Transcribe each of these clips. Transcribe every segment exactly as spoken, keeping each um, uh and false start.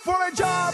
for a job.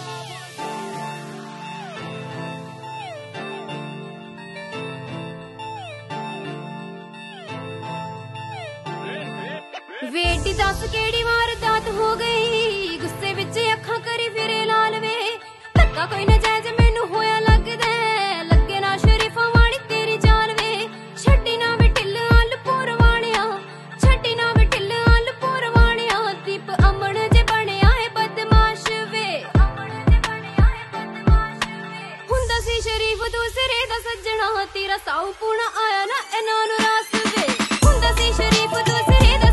वेटी दस केड़ी वारदात हो गई गुस्से विच अखां करी फिरे लाल वे धक्का कोई नजायज मैनू होया लगदा लगे ना शरीफा वाली तेरी जान वे छड्डी ना वे ढिल अलपुर वालिया छड्डी ना वे ढिल अलपुर वालिया दीप अमन जे बनिया है बदमाश वे अमन जे बनिया है बदमाश वे हुंदा सी शरीफ दूसरे दा सज्जणा तेरा साऊ पूना आया ना इन्हां नूं रास वे हुंदा सी शरीफ दूसरे दा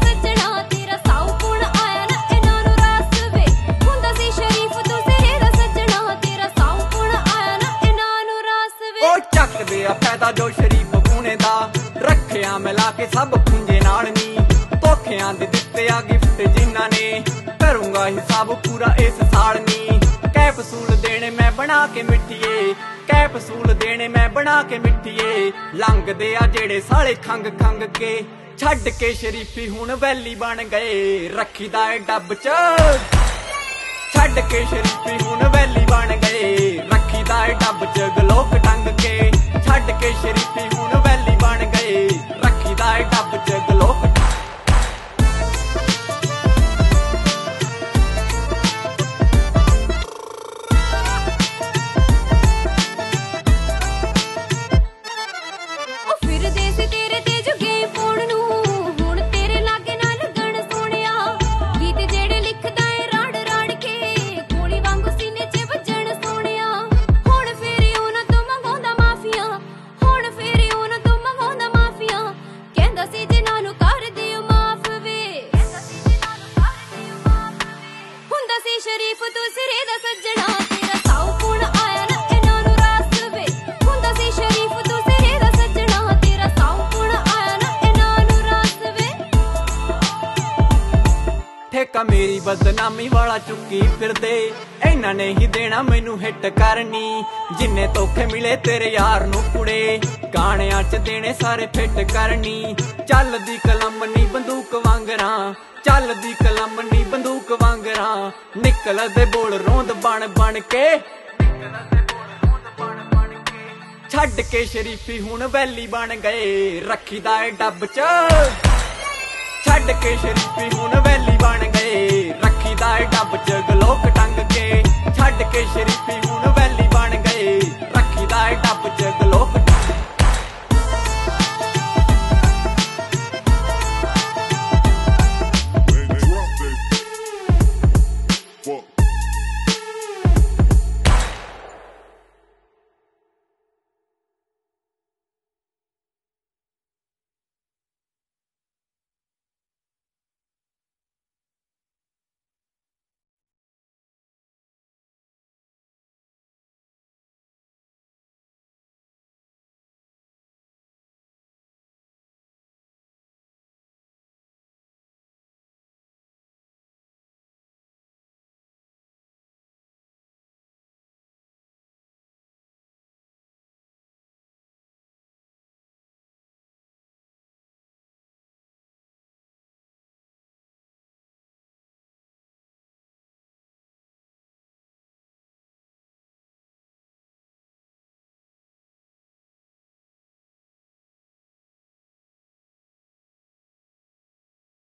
फैदा जो शरीफ पूने दा रखिया मिला के सब पुंजे नाल नी धोखियां दे दित्ते आ गिफ्ट जिन्ना ने करूंगा हिसाब पूरा इस साल नी कैप्सूल देने मैं बना के मिठिए कैप्सूल देने मैं बना के मिठिए लंघ दे आ जेड़े साले खंग खंग के छड्ड के शरीफी हुण वैली बन गए रखी दा डब च छड्ड के शरीफी हुण वैली बन गए रखी दा डब च गलोक टंग के छड्ड के शरीफी हुण वैली बन गए रखी दा डब च गलोक शरीफ दूसरे दा सज्जणा तेरा साऊ पूना आया ना इन्हां नूं रास वे हुंदा सी शरीफ दूसरे दा सज्जणा तेरा साऊ पूना आया ना इन्हां नूं रास वे ठेका मेरी बदनामी वाला चुकी फिरदे इन्हां ने ही देना मैनू हिट करनी जिन्ने धोखे मिले तेरे यार नूं कुड़े गाणियां च देने सारे फिट करनी चलदी कलम नी बंदूक वांगरा चलदी कलम नी बंदूक वांगरा निकलदे बोल रोंद बन बन के छड्ड के शरीफी हुण वैली बन गए रखी दा डब च छड्ड के शरीफी हुण वैली बन गए